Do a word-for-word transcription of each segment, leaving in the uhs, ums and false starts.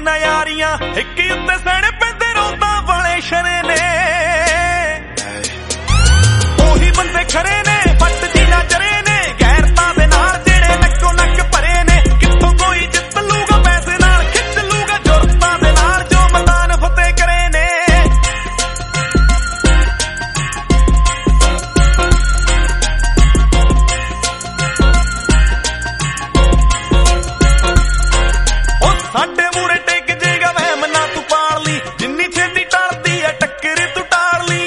ना यारियां एक उत्ते सहने पैंदे रोंदा वाले शरे ने ओही बंदे खरे ने पट जी ना जरे ने गैरतां दे नाल जेड़े नक्को नक भरे ने कित्थों कोई जित लूगा पैसे नाल खिच लूगा जुरतां दे नाल जो मैदान फतेह करे ने साडे मूरे टेक जेगा वहम ना तू पाल ली जिन्नी छेती टलदी है टक्कर तू टाल ली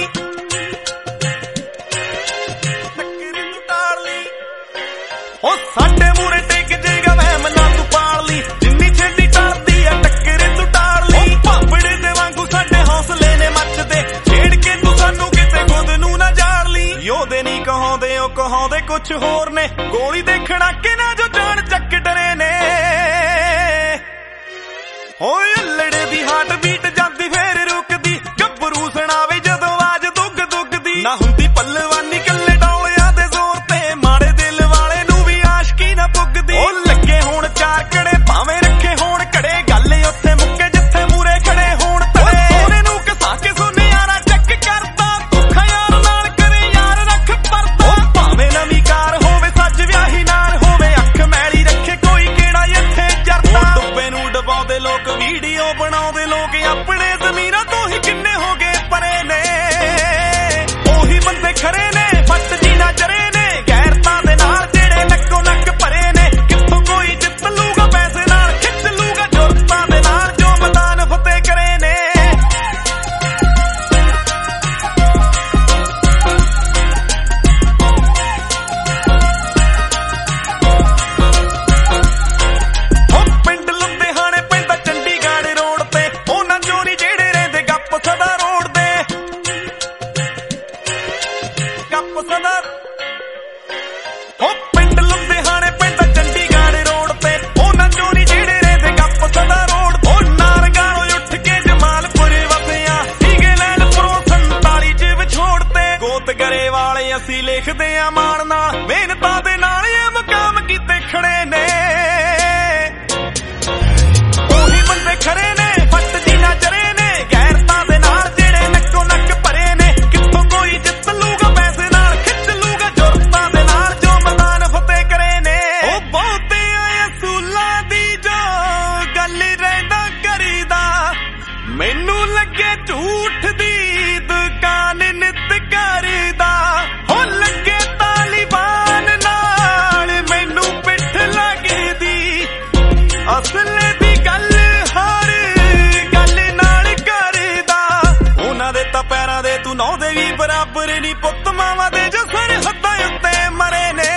टक्कर तू टाल ली ओ साडे मूरे टेक जेगा वहम ना तू पाल ली जिन्नी छेती टलदी है टक्कर तू टाल ली भापड़े दे वांगू साडे हौसले ने मचदे छेड़ के तू सानू किते खुद नू ना जाड़ ली योधे नहीं कहांदे ओ कहांदे कुछ होर ने गोली देखना कि ना जो जान चक डरे ने ओए अल्लड़े दी हार्ट बीट जांदी फेर रुकदी गब्बरू सुणावे जदों आवाज दुग दुग दी ना हुंदी पल्लवानी कल्ले डोलियां दे जोर ते माड़े दिल वाले नू भी आशकी ना पुगदी ओ लगे होण चार कड़े भावें रखे होण कड़े गल उत्थे मुक्के जिथे मूरे खड़े होण तड़े सोने नू घसा के सोने यारा चेक करदा दुखा यार नाल करे यार रख परदा ओ भावें नवीं कार होवे सज विआही नाल होवे अख मैली रखे कोई केड़ा इत्थे जरदा डुब्बे नू डबाउंदे लोक वीडियो बनाउंदे लोग अपने ज़मीरां तो ही किन्ने हो गए परे ने ओही बंदे खरे ने पट जी ना जरे ने गैरतां दे नाल जेड़े नक्को नक भरे ने कित्थों कोई जित लूगा पैसे नाल खिच लूगा जुरतां दे नाल जो मैदान फतेह करे ने पिंड लुधियाणे पिंड चंडीगढ़ रोड ते ओना चोरी जेड़े रहिंदे गप सदा रोड दे गप सदा ओ पिंड लुधियाणे पिंड चंडीगढ़ रोड ते ओना चोरी जेड़े रहिंदे गप सदा रोड ओ नारगालों उठ के जमालपुर वसिया सीगे लैंड प्रो संताली च विछोड़ते गोत गरे वाले असी लिखदे आ माण नाल मेहनतां दे नाल ये मुकाम कीते खड़े ने ओही बंदे खरे ने पट जी ना जरे ने गैरतां दे नाल जेड़े नक्को नक भरे ने कित्थों कोई जित लूगा पैसे नाल खिच लूगा जुरतां दे नाल जो मैदान फतेह करे ने ओ बहुते आए असूलां दी जो गल रहिंदा करीदा मैनू लगे झूठ दी दुकान नित करदा हो लगे तालिबान नाल मैनू पिठ लगदी असले दी गल हर गल नाल करदा उन्हां दे तां पैरां दे तू नौ दे भी बराबर नी पुत्त मावां दे जो सरहदां उत्ते मरे ने